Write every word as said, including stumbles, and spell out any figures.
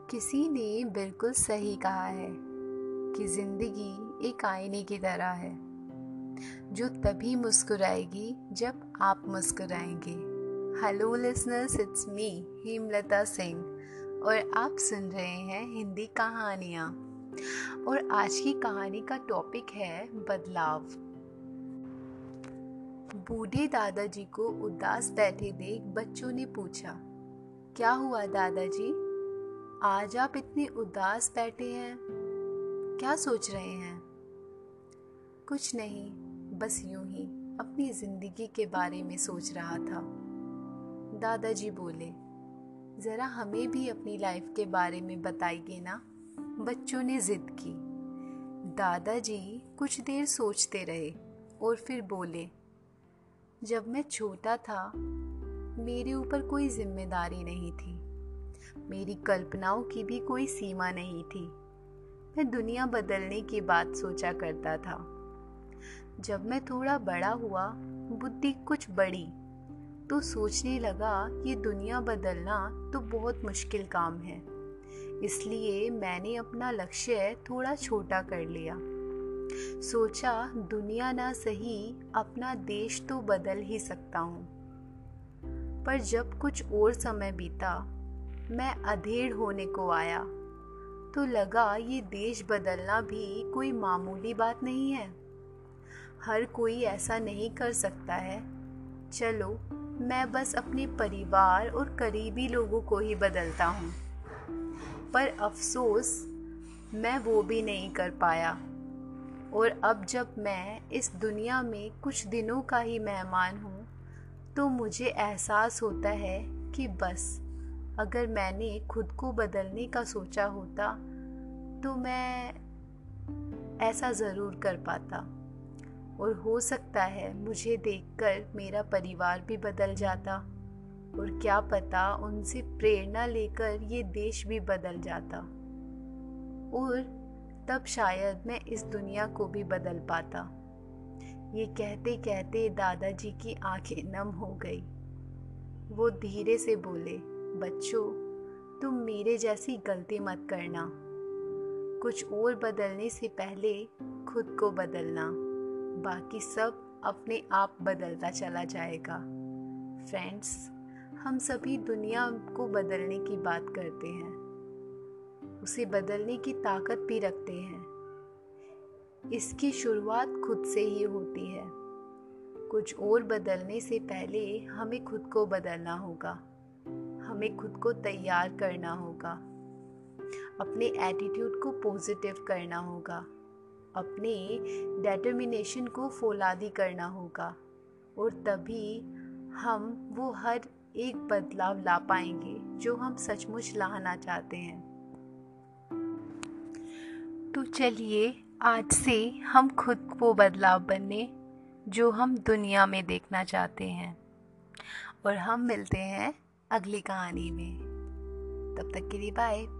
किसी ने बिल्कुल सही कहा है कि जिंदगी एक आईने की तरह है जो तभी मुस्कुराएगी जब आप मुस्कुराएंगे। Hello listeners, it's me Hemlata Singh और आप सुन रहे हैं हिंदी कहानियाँ। और आज की कहानी का टॉपिक है बदलाव। बूढ़े दादाजी को उदास बैठे देख बच्चों ने पूछा, क्या हुआ दादाजी, आज आप इतने उदास बैठे हैं, क्या सोच रहे हैं? कुछ नहीं, बस यूं ही अपनी जिंदगी के बारे में सोच रहा था। दादाजी बोले, जरा हमें भी अपनी लाइफ के बारे में बताइए ना। बच्चों ने जिद की। दादाजी कुछ देर सोचते रहे और फिर बोले, जब मैं छोटा था मेरे ऊपर कोई जिम्मेदारी नहीं थी, मेरी कल्पनाओं की भी कोई सीमा नहीं थी। मैं दुनिया बदलने की बात सोचा करता था। जब मैं थोड़ा बड़ा हुआ, बुद्धि कुछ बढ़ी, तो सोचने लगा ये दुनिया बदलना तो बहुत मुश्किल काम है। इसलिए मैंने अपना लक्ष्य थोड़ा छोटा कर लिया। सोचा दुनिया ना सही, अपना देश तो बदल ही सकता हूँ। पर जब कुछ और समय बीता, मैं अधेड़ होने को आया, तो लगा ये देश बदलना भी कोई मामूली बात नहीं है। हर कोई ऐसा नहीं कर सकता है। चलो मैं बस अपने परिवार और करीबी लोगों को ही बदलता हूँ। पर अफसोस मैं वो भी नहीं कर पाया। और अब जब मैं इस दुनिया में कुछ दिनों का ही मेहमान हूँ, तो मुझे एहसास होता है कि बस अगर मैंने खुद को बदलने का सोचा होता तो मैं ऐसा ज़रूर कर पाता। और हो सकता है मुझे देखकर मेरा परिवार भी बदल जाता, और क्या पता उनसे प्रेरणा लेकर ये देश भी बदल जाता, और तब शायद मैं इस दुनिया को भी बदल पाता। ये कहते कहते दादाजी की आंखें नम हो गई। वो धीरे से बोले, बच्चों, तुम मेरे जैसी गलती मत करना। कुछ और बदलने से पहले खुद को बदलना, बाकी सब अपने आप बदलता चला जाएगा। फ्रेंड्स, हम सभी दुनिया को बदलने की बात करते हैं, उसे बदलने की ताकत भी रखते हैं। इसकी शुरुआत खुद से ही होती है। कुछ और बदलने से पहले हमें खुद को बदलना होगा, हमें खुद को तैयार करना होगा, अपने एटीट्यूड को पॉजिटिव करना होगा, अपने डिटर्मिनेशन को फौलादी करना होगा, और तभी हम वो हर एक बदलाव ला पाएंगे जो हम सचमुच लाना चाहते हैं। तो चलिए आज से हम खुद को बदलाव बने जो हम दुनिया में देखना चाहते हैं। और हम मिलते हैं अगली कहानी में। तब तक के लिए बाय।